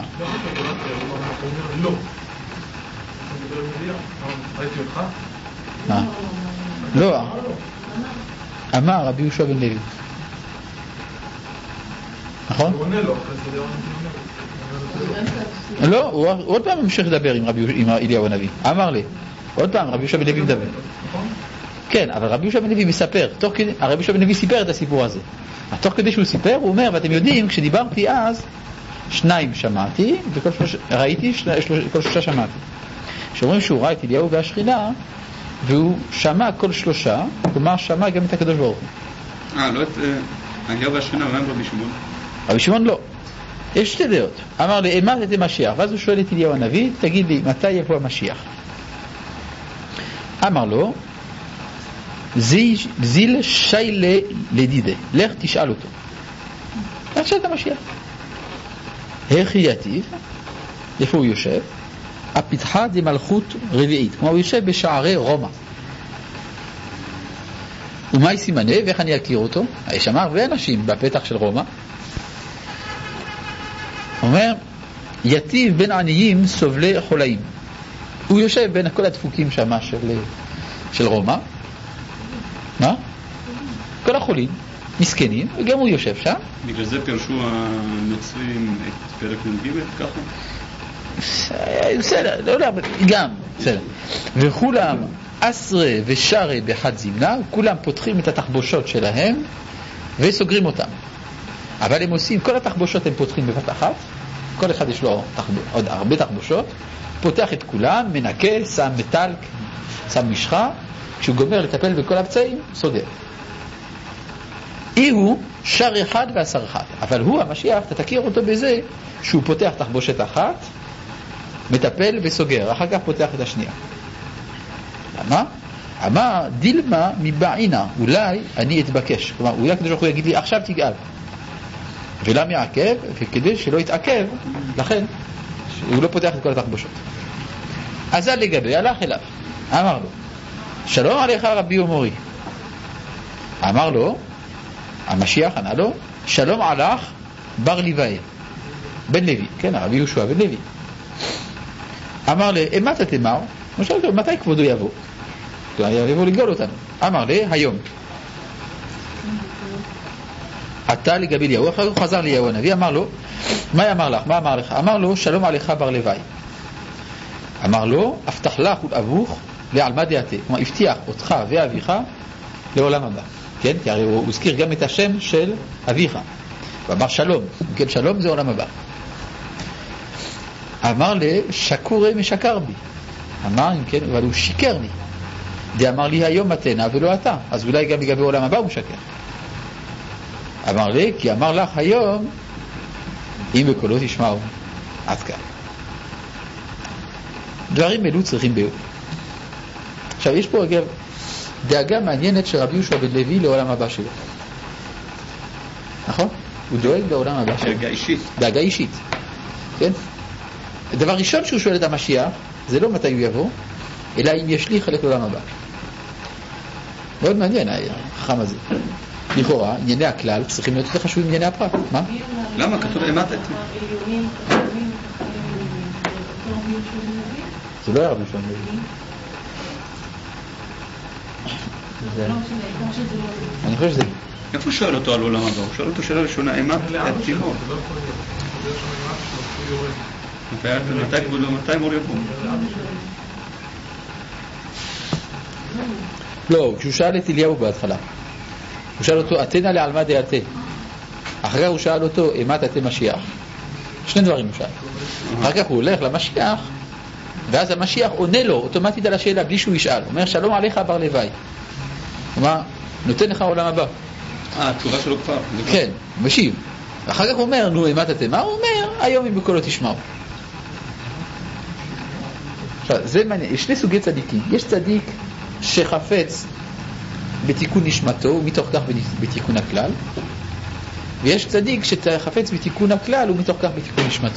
S3: לא. ראיתי אותך?
S1: מה? לא, אמר רבי יהושע בן לוי. נכון?
S3: הוא עונה לו, אחרי זה הוא
S1: לא, הוא עוד פעם המשיך לדבר עם אליהו הנביא. אמר לי, עוד פעם רבי יהושע בן לוי מדבר. כן, אבל רבי יהושע בן לוי מספר, רבי יהושע בן לוי סיפר את הסיפור הזה. תוך כדי שהוא סיפר, הוא אומר, ואתם יודעים, כשדיברתי אז, שניים שמעתי, וכל שלושה, ראיתי, כל שלושה שמעתי. שאומרים שהוא ראה את אליהו והשכינה, והוא שמע כל שלושה, כלומר שמע גם את הקדוש ברוך הוא.
S6: אה, לא את אליהו והשכינה, מה עם רבי שמעון?
S1: רבי שמעון לא. יש שתי דעות. אמר לי, אמרתם משיח, ואז הוא שואל את אליהו הנביא, תגיד לי, מתי יבוא המשיח? אמר לו, זיל שי לדידה, לך תשאל אותו. איך שאלת המשיח? איך יתיב? איפה הוא יושב? הפתחה דמלכות רביעית, כמו הוא יושב בשערי רומא. ומה היא סימנה, ואיך אני אכיר אותו? יש שם הרבה אנשים בפתח של רומא. אומר, יתיב בין עניים סובלי חולאים. הוא יושב בין כל הדפוקים שם של, של רומא. מה? כל החולים, מסכנים, וגם הוא יושב שם.
S6: בגלל זה פרשו הנוצרים את פרק נ"ג ככה?
S1: בסדר, לא יודע, גם, בסדר. וכולם עשרה ושרה באחד זמנה, כולם פותחים את התחבושות שלהם וסוגרים אותם. אבל הם עושים, כל התחבושות הם פותחים בבת אחת, כל אחד יש לו תחב... עוד הרבה תחבושות, פותח את כולם, מנקה, שם מטל, שם משחה, כשהוא גומר לטפל בכל הפצעים, סוגר. אי הוא שר אחד ועשר אחד, אבל הוא המשיח, אתה תכיר אותו בזה שהוא פותח תחבושת אחת, מטפל וסוגר, אחר כך פותח את השנייה. למה? אמר דילמה מבעינה, אולי אני אתבקש, כלומר אולי הקדוש ברוך הוא יגיד לי עכשיו תגאל, ולמה יעכב? וכדי שלא יתעכב, לכן הוא לא פותח את כל התחבושות. אז על לגבי, הלך אליו, אמר לו, שלום עליך רבי ומורי. אמר לו, המשיח ענה לו, שלום עליך בר לוי, בן לוי, כן, הרבי יהושע בן לוי. אמר לי, אמת תמר, מתי כבודו יבוא? יבוא לגאול אותנו. אמר לי, היום. אתה לגבי אליהו, אחר כך חזר אליהו הנביא, אמר לו, מה אמר לך? מה אמר לך? אמר לו, שלום עליך בר לוי. אמר לו, הבטח לך ולאבוך לעלמא דעתי, כלומר הבטיח אותך ואביך לעולם הבא, כן? כי הרי הוא הזכיר גם את השם של אביך, ואמר שלום, כן, שלום זה עולם הבא. אמר לי, שקורי משקר בי. אמר, אם כן, אבל הוא שיקר לי. די אמר לי, היום מתנה ולא אתה, אז אולי גם לגבי עולם הבא הוא משקר. אמר לי, כי אמר לך היום, אם בקולו תשמעו, עד כאן. דברים אלו צריכים ביור. עכשיו, יש פה אגב דאגה מעניינת של רבי יהושע בן לוי לעולם הבא שלו. נכון? הוא דואג לעולם הבא שלו.
S6: דאגה אישית.
S1: דאגה אישית. כן? הדבר ראשון שהוא שואל את המשיח, זה לא מתי הוא יבוא, אלא אם יש לי חלק לעולם הבא. מאוד מעניין, החכם הזה. לכאורה, ענייני הכלל צריכים להיות יותר חשובים מענייני הפרט. מה?
S6: למה? כתוב אמתתי.
S1: זה לא היה רבי יהושע בן לוי. אני חושב שזה...
S6: איפה שואל אותו על עולם הבא? הוא שואל אותו שאלה ראשונה, אמת תימור. מתי כבודו, מתי מור יבוא?
S1: לא, כשהוא שאל את אליהו בהתחלה, הוא שאל אותו, אתנה לעלמא דעתי. אחר כך הוא שאל אותו, אמת אתם משיח. שני דברים הוא שאל. אחר כך הוא הולך למשיח, ואז המשיח עונה לו אוטומטית על השאלה בלי שהוא ישאל. הוא אומר, שלום עליך בר לוי. הוא אומר, נותן לך עולם הבא.
S6: אה, התשובה שלו כבר.
S1: כן, משיב. ואחר כך הוא אומר, נו, אמת אתם. מה הוא אומר? היום אם בקולו תשמעו. עכשיו, זה מעניין. יש שני סוגי צדיקים. יש צדיק שחפץ בתיקון נשמתו, ומתוך כך בתיקון הכלל. ויש צדיק שחפץ בתיקון הכלל, ומתוך כך בתיקון נשמתו.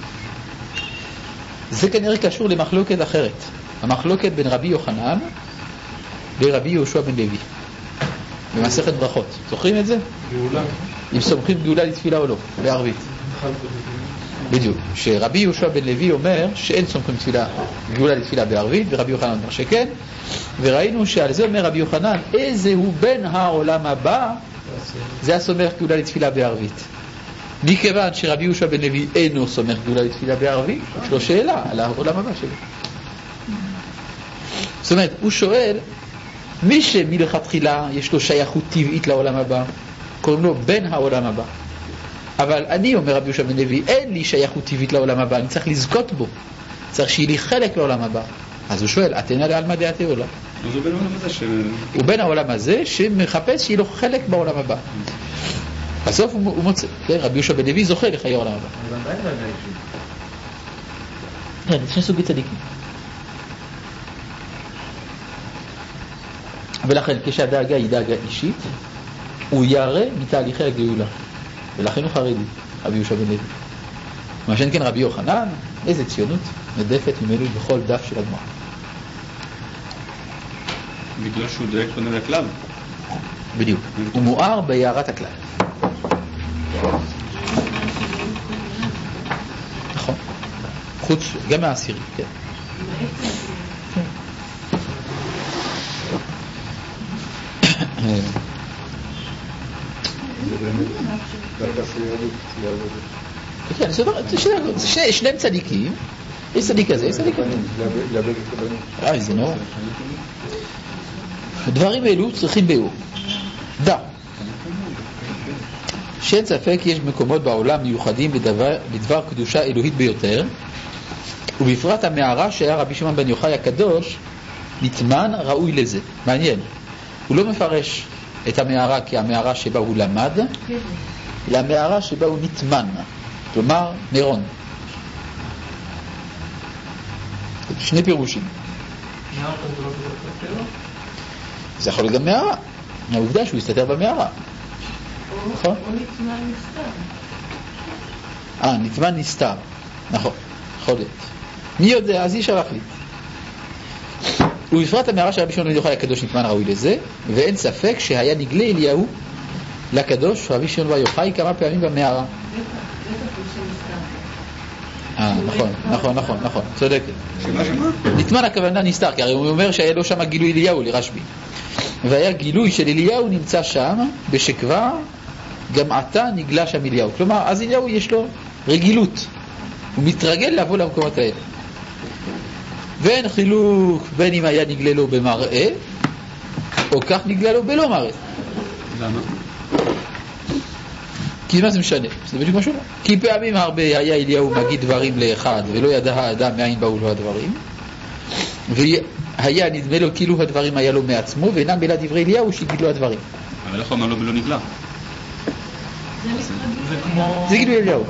S1: זה כנראה קשור למחלוקת אחרת. המחלוקת בין רבי יוחנן לרבי יהושע בן לוי. במסכת ברכות. זוכרים את זה?
S3: גאולה.
S1: אם סומכים גאולה לתפילה או לא, בערבית. בדיוק, שרבי יהושע בן לוי אומר שאין סומכים תפילה, גאולה לתפילה בערבית, ורבי יוחנן אומר שכן, וראינו שעל זה אומר רבי יוחנן, איזה הוא בן העולם הבא, זה הסומך גאולה לתפילה בערבית. מכיוון שרבי יהושע בן לוי אינו סומך גאולה לתפילה בערבית, יש לו שאלה על העולם הבא שלו. זאת אומרת, הוא שואל, מי שמלכתחילה יש לו שייכות טבעית לעולם הבא, קוראים לו בן העולם הבא. אבל אני, אומר רבי יהושע בן לוי, אין לי שייכות טבעית לעולם הבא, אני צריך לזכות בו, צריך שיהיה לי חלק לעולם הבא. אז הוא שואל, אתנה לעלמא דעתי או לא?
S6: אז הוא בן העולם הזה ש...
S1: הוא בן העולם הזה שמחפש שיהיה לו חלק בעולם הבא. בסוף הוא מוצא, כן? רבי יהושע בן לוי זוכה לחיי העולם הבא.
S2: אבל עדיין דאגה אישית.
S1: כן, שני סוגי צדיקים. ולכן כשהדאגה היא דאגה אישית, הוא ירא מתהליכי הגאולה. ולכן הוא חרדי, רבי יהושע בן לוי. מה שאין כן רבי יוחנן, איזה ציונות נדפת ממנו בכל דף של הגמרא.
S6: בגלל שהוא דייק פונה לכלל.
S1: בדיוק. הוא מואר בהערת הכלל. נכון. חוץ, גם מהעשירי, כן. כן, זה שניהם צדיקים, יש צדיק כזה, יש צדיק כזה. אה, זה נורא. הדברים האלו צריכים ביאור. דע, שאין ספק יש מקומות בעולם מיוחדים בדבר, בדבר קדושה אלוהית ביותר, ובפרט המערה שהיה רבי שמעון בן יוחאי הקדוש נטמן ראוי לזה. מעניין, הוא לא מפרש את המערה כהמערה שבה הוא למד, אלא המערה שבה הוא נטמן, כלומר נירון. שני פירושים. זה יכול להיות גם מערה, העובדה שהוא יסתתר במערה. נכון?
S5: או נטמן נסתר.
S1: אה, נטמן נסתר. נכון, יכול להיות. מי יודע? אז אי אפשר להחליט. ובפרט המערה של רבי שמעון בן יוחאי הקדוש נטמן ראוי לזה, ואין ספק שהיה נגלה אליהו לקדוש רבי שמעון בן יוחאי כמה פעמים במערה. אה, נכון, נכון, נכון, נכון, צודקת.
S6: שמה שמה?
S1: נטמן הכוונה נסתר, כי הרי הוא אומר שהיה לו שם גילוי אליהו לרשב"י. והיה גילוי של אליהו נמצא שם, בשכבר, גם עתה נגלה שם אליהו. כלומר, אז אליהו יש לו רגילות. הוא מתרגל לבוא למקומות האלה. ואין חילוק בין אם היה נגלה לו במראה, או כך נגלה לו בלא מראה.
S6: למה?
S1: כי מה זה משנה? זה בדיוק משהו. כי פעמים הרבה היה אליהו מגיד דברים לאחד, ולא ידע האדם מאין באו לו הדברים. והיה נדמה לו כאילו הדברים היה לו מעצמו, ואינם בלה דברי אליהו שגידלו הדברים.
S6: אבל איך הוא אמר לו ולא נגלה?
S1: זה גילוי אליהו.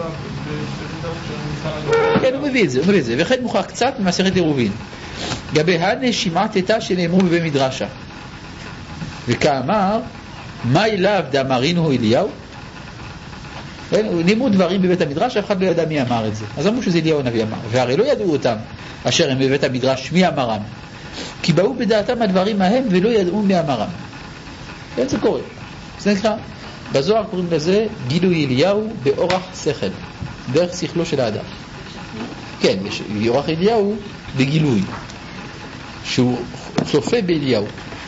S1: כן, הוא מביא את זה, הוא מביא את זה. וכן מוכח קצת ממסכת עירובין. גבי הנשימת תתה שנאמרו בבית מדרשה. וכאמר, מה אליו דאמרינו אליהו? נאמרו דברים בבית המדרש, אף אחד לא ידע מי אמר את זה. אז אמרו שזה אליהו הנביא אמר. והרי לא ידעו אותם, אשר הם בבית המדרש, מי אמרם. כי באו בדעתם הדברים ההם ולא ידעו מי אמרם. אין זה קורה. זה נקרא, בזוהר קוראים לזה גילוי אליהו באורח שכל, דרך שכלו של האדם. כן, יש אורח אליהו בגילוי, שהוא צופה באליהו.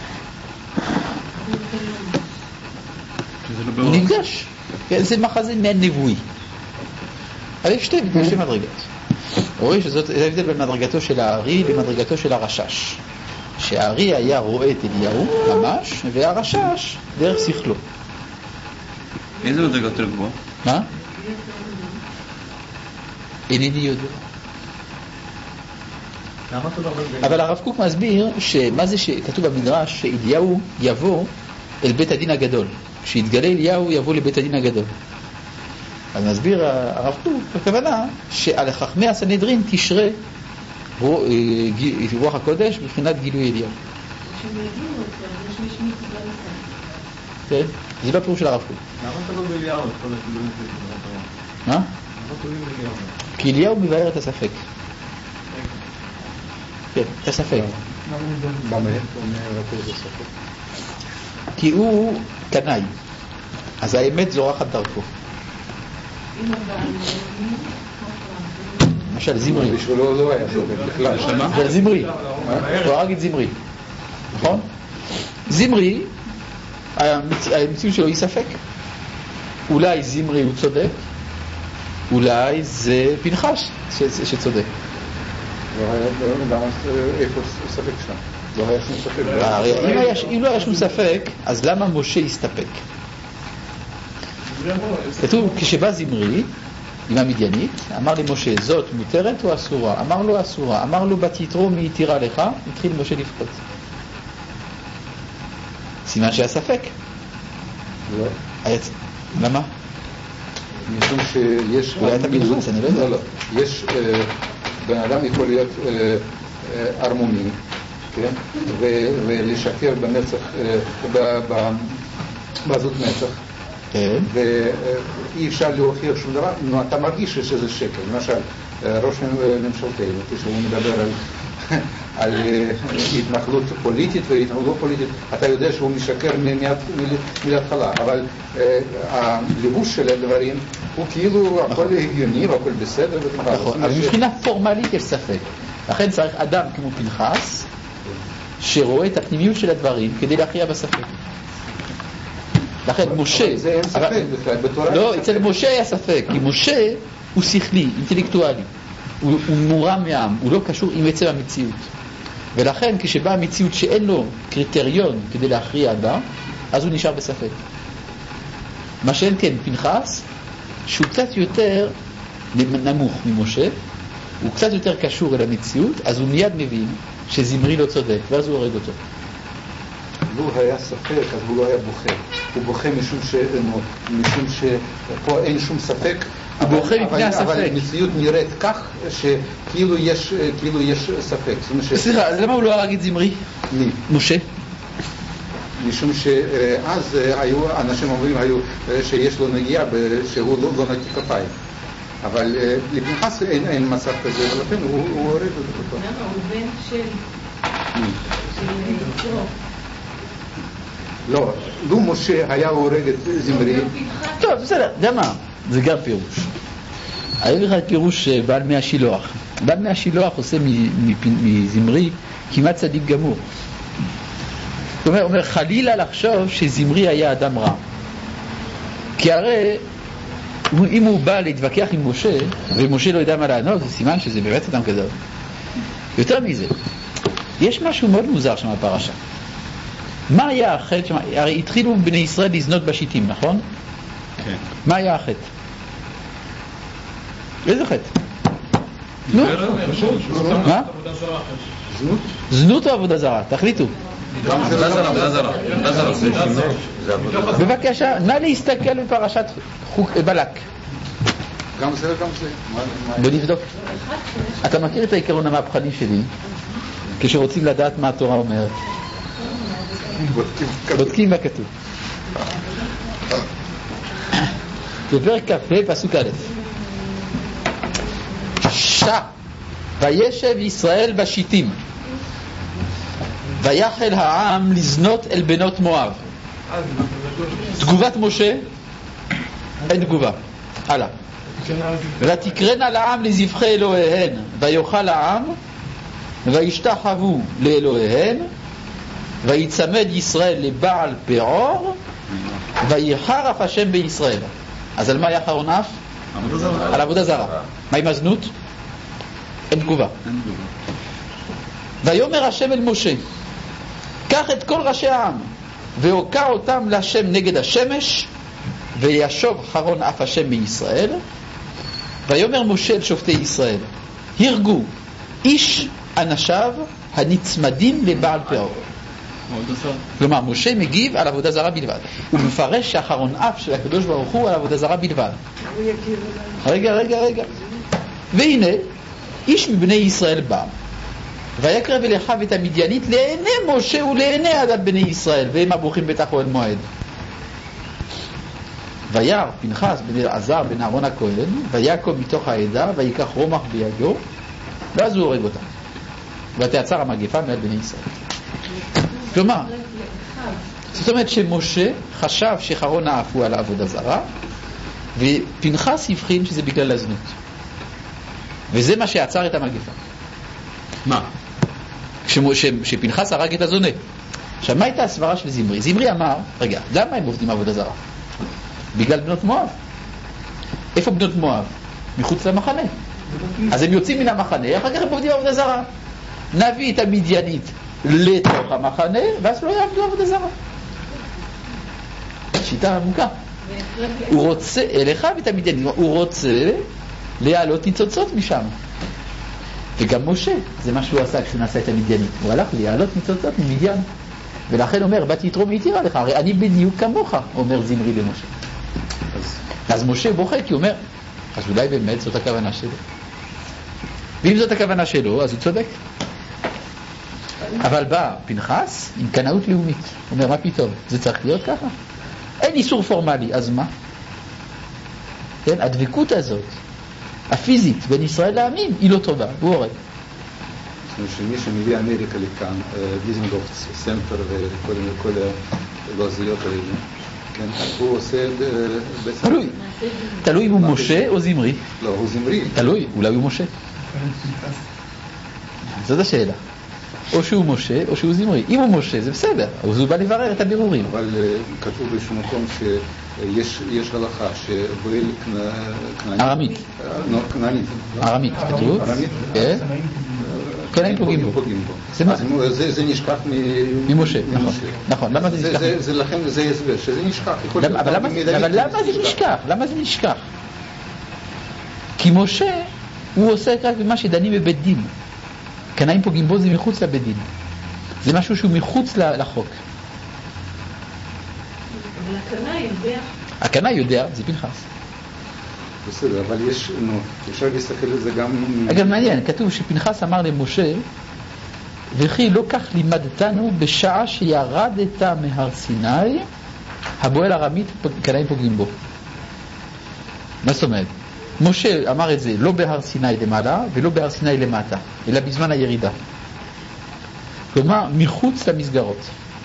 S1: הוא נפגש. זה מחזה מעין נבואי. אבל יש שתי מדרגות. רואים שזאת ההבדל בין מדרגתו של הארי למדרגתו של הרשש. שהארי היה רואה את אליהו ממש, והרשש דרך שכלו.
S6: איזה מדרגה יותר גבוהה?
S1: מה? אינני יודע. אבל הרב קוק מסביר שמה זה שכתוב במדרש שאליהו יבוא אל בית הדין הגדול. כשיתגלה אליהו יבוא לבית הדין הגדול. אז מסביר הרב קוק, הכוונה שעל חכמי הסנהדרין תשרה רוח הקודש מבחינת גילוי אליהו. כן? זה לא פירוש של הרב קוק.
S2: למה אתה לא באליהו?
S1: מה? כי אליהו מבאר את הספק. כן, את הספק. כי הוא קנאי, אז האמת זורחת דרכו. למשל זמרי.
S4: בשבילו לא היה ספק בכלל.
S1: זה זמרי. הוא הרג את זמרי. נכון? זמרי, המציאות שלו היא ספק. אולי זמרי הוא צודק, אולי זה פנחס שצודק.
S4: לא היה, איפה ספק שם? לא היה שום ספק.
S1: אם לא היה שום ספק, אז למה משה הסתפק? כתוב, כשבא זמרי עם המדיינית, אמר למשה, זאת מותרת או אסורה? אמר לו אסורה. אמר לו, בת יתרו מי יתירה לך? התחיל משה לפחות. סימן שהיה ספק.
S4: לא.
S1: למה?
S4: משום שיש...
S1: אולי אתה פנחס, אני לא יודע.
S4: לא, לא. יש... בן אדם יכול להיות ערמומי, כן? ולשקר במצח, בעזות מצח.
S1: כן.
S4: ואי אפשר להוכיח שום דבר, נו, אתה מרגיש שזה שקר. למשל, ראש ממשלתנו, כשהוא מדבר על... על התנחלות פוליטית והתנחלות פוליטית, אתה יודע שהוא משקר מההתחלה, אבל הליבוש של הדברים הוא כאילו הכל הגיוני והכל בסדר.
S1: אבל מבחינה פורמלית יש ספק. לכן צריך אדם כמו פנחס שרואה את הפנימיות של הדברים כדי להכריע בספק. לכן משה...
S4: זה אין ספק בכלל, בתורה...
S1: לא, אצל משה היה ספק, כי משה הוא שכלי, אינטלקטואלי. הוא, הוא מורם מעם, הוא לא קשור עם עצם המציאות. ולכן כשבאה המציאות שאין לו קריטריון כדי להכריע אדם, אז הוא נשאר בספק. מה שאין כן, פנחס, שהוא קצת יותר נמוך ממשה, הוא קצת יותר קשור אל המציאות, אז הוא מיד מבין שזמרי לא צודק, ואז הוא הורג אותו.
S4: לו היה ספק, אז הוא לא היה בוכה. הוא בוכה משום ש... משום שפה אין שום ספק.
S1: הוא בוכה מפני הספק.
S4: אבל המציאות נראית כך שכאילו יש, כאילו יש ספק.
S1: סליחה, אז למה הוא לא הרג את זמרי?
S4: מי?
S1: משה?
S4: משום שאז היו, אנשים אומרים היו שיש לו נגיעה, שהוא לא, לא נקי כפיים. אבל לפנחס אין, אין מצב כזה, ולכן הוא, הוא הורג אותו.
S5: למה? הוא בן של...
S4: מי?
S5: של יתרו.
S4: לא, לו משה היה הורג את זמרי...
S1: טוב, בסדר, יודע מה? זה גם פירוש. היה לך פירוש בעל מי השילוח. בעל מי השילוח עושה מזמרי כמעט צדיק גמור. זאת אומרת, אומר, חלילה לחשוב שזמרי היה אדם רע. כי הרי אם הוא בא להתווכח עם משה, ומשה לא יודע מה לענות, זה סימן שזה באמת אדם כזה. יותר מזה, יש משהו מאוד מוזר שם בפרשה. מה היה החטא שם? הרי התחילו בני ישראל לזנות בשיטים, נכון?
S6: כן.
S1: מה היה החטא? איזה חטא? נו? מה?
S4: זנות?
S1: זנות או עבודה זרה? תחליטו.
S6: עבודה זרה, עבודה זרה.
S1: בבקשה, נא להסתכל בפרשת בלק.
S4: גם זה וגם זה.
S1: בוא נבדוק. אתה מכיר את העיקרון המהפכני שלי, כשרוצים לדעת מה התורה אומרת? בודקים מה כתוב. בפרק כ"ה פסוק א', שע וישב ישראל בשיטים ויחל העם לזנות אל בנות מואב. תגובת משה, אין תגובה. הלאה. ותקרנה לעם לזבחי אלוהיהן ויאכל העם וישתחוו לאלוהיהן ויצמד ישראל לבעל פאור ויחר אף השם בישראל. אז על מה היה חרון אף? על עבודה זרה. מה עם הזנות? אין תגובה. ויאמר השם אל משה, קח את כל ראשי העם והוקע אותם להשם נגד השמש וישוב חרון אף השם בישראל. ויאמר משה אל שופטי ישראל, הרגו איש אנשיו הנצמדים לבעל פאור. כלומר, משה מגיב על עבודה זרה בלבד. הוא מפרש שהחרון אף של הקדוש ברוך הוא על עבודה זרה בלבד. רגע, רגע, רגע. והנה, איש מבני ישראל בא, ויקרב אל אחיו את המדיינית לעיני משה ולעיני עדת בני ישראל, והם הברוכים בטח אוהל מועד. וירא פנחס בן אלעזר בן אהרון הכהן, ויקום מתוך העדה, ויקח רומח בידו, ואז הוא הורג אותם. ותעצר המגפה מעל בני ישראל. כלומר, זאת אומרת שמשה חשב שחרון האף הוא על העבודה זרה, ופנחס הבחין שזה בגלל הזנות. וזה מה שעצר את המגפה.
S6: מה?
S1: שפנחס הרג את הזונה. עכשיו, מה הייתה הסברה של זמרי? זמרי אמר, רגע, למה הם עובדים עבודה זרה? בגלל בנות מואב. איפה בנות מואב? מחוץ למחנה. אז הם יוצאים מן המחנה, אחר כך הם עובדים עבודה זרה. נביא את המדיינית לתוך המחנה, ואז לא יעבדו עבודה זרה. שיטה עמוקה. הוא רוצה, אליך ואת המדיינית, הוא רוצה להעלות ניצוצות משם. וגם משה, זה מה שהוא עשה כשהוא נעשה את המדיינית. הוא הלך להעלות ניצוצות ממדיין. ולכן אומר, באתי יתרום ויתירה לך, הרי אני בדיוק כמוך, אומר זמרי למשה. אז, אז משה בוכה, כי הוא אומר, אז אולי באמת זאת הכוונה שלו. ואם זאת הכוונה שלו, אז הוא צודק. אבל בא פנחס עם קנאות לאומית. הוא אומר, מה פתאום? זה צריך להיות ככה? אין איסור פורמלי, אז מה? כן, הדבקות הזאת, הפיזית בין ישראל לעמים, היא לא טובה, הוא הורג.
S4: שמי שמביא אמריקה לכאן, דיזנגוף סנטר וכל הלועזיות האלה, כן, הוא עושה בעצם...
S1: תלוי, תלוי אם הוא משה או זמרי.
S4: לא, הוא זמרי.
S1: תלוי, אולי הוא משה. זאת השאלה. או שהוא משה או שהוא זמרי. אם הוא משה זה בסדר, אז הוא בא לברר את הבירורים.
S4: אבל כתוב באיזשהו מקום שיש הלכה שבועל כנענית.
S1: ארמית.
S4: לא, כנענית.
S1: ארמית, כתוב.
S4: ארמית?
S1: כן. כן, הם פוגעים בו.
S4: זה נשכח
S1: ממשה. נכון, למה זה נשכח?
S4: לכן זה הסבר, שזה נשכח.
S1: אבל למה זה נשכח? למה זה נשכח? כי משה הוא עושה רק במה שדנים בבית דין. קנאים פוגעים בו זה מחוץ לבית דין. זה משהו שהוא מחוץ לחוק.
S5: אבל הקנאי יודע.
S1: הקנאי יודע, זה פנחס.
S4: בסדר, אבל יש, נו, אפשר להסתכל על זה גם...
S1: אגב, מעניין, כתוב שפנחס אמר למשה, וכי לא כך לימדתנו בשעה שירדת מהר סיני, הבועל ארמית קנאים פוגעים בו. מה זאת אומרת? משה אמר את זה לא בהר סיני למעלה ולא בהר סיני למטה, אלא בזמן הירידה. כלומר, מחוץ למסגרות.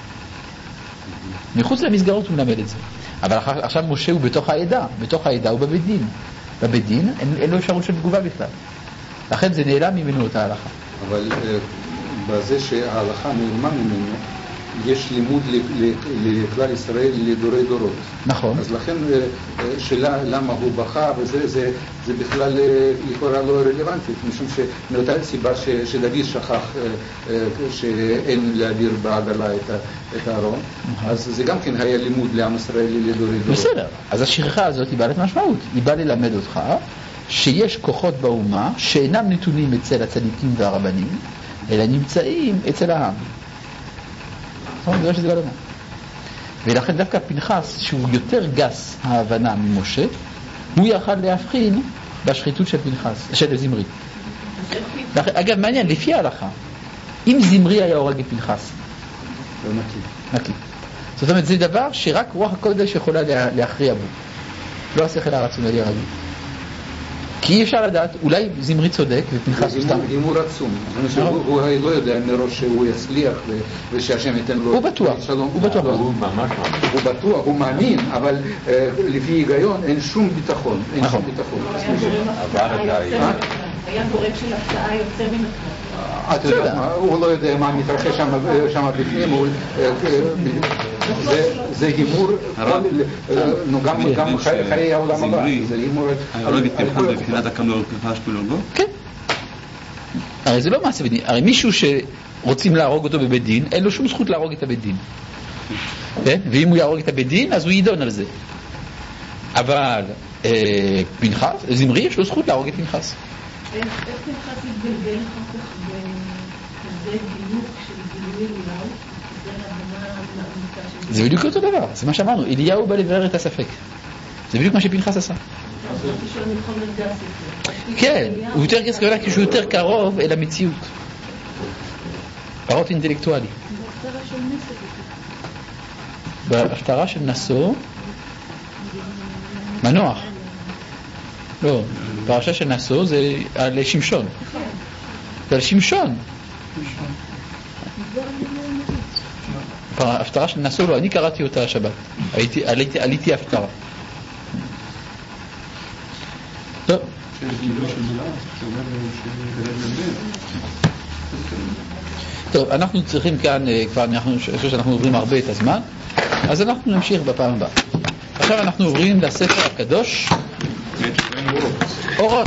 S1: מחוץ למסגרות הוא מלמד את זה. אבל עכשיו משה הוא בתוך העדה, בתוך העדה הוא בבית דין. בבית דין אין, אין לו אפשרות של תגובה בכלל. לכן זה נעלם ממנו את ההלכה.
S4: אבל uh, בזה שההלכה נעלמה ממנו, יש לימוד לכלל ישראל לדורי דורות.
S1: נכון.
S4: אז לכן שאלה למה הוא בכה וזה זה, זה בכלל לכאורה לא רלוונטית, משום שמאותה סיבה שדוד שכח שאין להעביר בעגלה את הארון, אז זה גם כן היה לימוד לעם ישראל לדורי דורות.
S1: בסדר. אז השכחה הזאת היא בעלת משמעות. היא באה ללמד אותך שיש כוחות באומה שאינם נתונים אצל הצדיקים והרבנים, אלא נמצאים אצל העם. זה לא שזה לא דומה. ולכן דווקא פנחס, שהוא יותר גס ההבנה ממשה, הוא יכל להבחין בשחיתות של פנחס, של זמרי. אגב, מעניין, לפי ההלכה, אם זמרי היה הורג את פנחס,
S4: לא נקי.
S1: נקי. זאת אומרת, זה דבר שרק רוח הקודש יכולה להכריע בו. לא השכל הרציונלי הרגיל. כי אי אפשר לדעת, אולי זמרי צודק ופנחס סתם.
S4: אם הוא רצום, הוא לא יודע מראש שהוא יצליח ושהשם ייתן לו...
S1: הוא בטוח, הוא בטוח.
S2: הוא ממש ממש.
S4: הוא בטוח, הוא מאמין, אבל לפי היגיון אין שום ביטחון. אין שום ביטחון.
S5: היה גורם של הפתעה יוצא מן הכלל.
S4: הוא לא יודע מה מתרחש שם בפנים, זה הימור, גם חיי העולם הבא.
S6: ההורג את פנחס בבחינת הקם לא כבשנו לו בו?
S1: כן. הרי זה לא מעשה בדין. הרי מישהו שרוצים להרוג אותו בבית דין, אין לו שום זכות להרוג את הבית דין. ואם הוא יהרוג את הבית דין, אז הוא יידון על זה. אבל פנחס, זמרי, יש לו זכות להרוג את פנחס.
S5: איך פנחס התגלגל אחר כך בכזה דיוק של גילוי אליהו? זה ההבנה העמוקה של...
S1: זה בדיוק אותו דבר, זה מה שאמרנו, אליהו בא לברר את הספק. זה בדיוק מה שפנחס עשה. כן, הוא יותר גס כבדה כי שהוא יותר קרוב אל המציאות. פחות אינטלקטואלי. בהפטרה של נשוא מנוח. לא, פרשה של נשוא זה על שמשון. זה על שמשון. ההפטרה של נשוא לא, אני קראתי אותה השבת. עליתי הפטרה. טוב. טוב, אנחנו צריכים כאן, כבר אני חושב שאנחנו עוברים הרבה את הזמן, אז אנחנו נמשיך בפעם הבאה. עכשיו אנחנו עוברים לספר הקדוש אורות.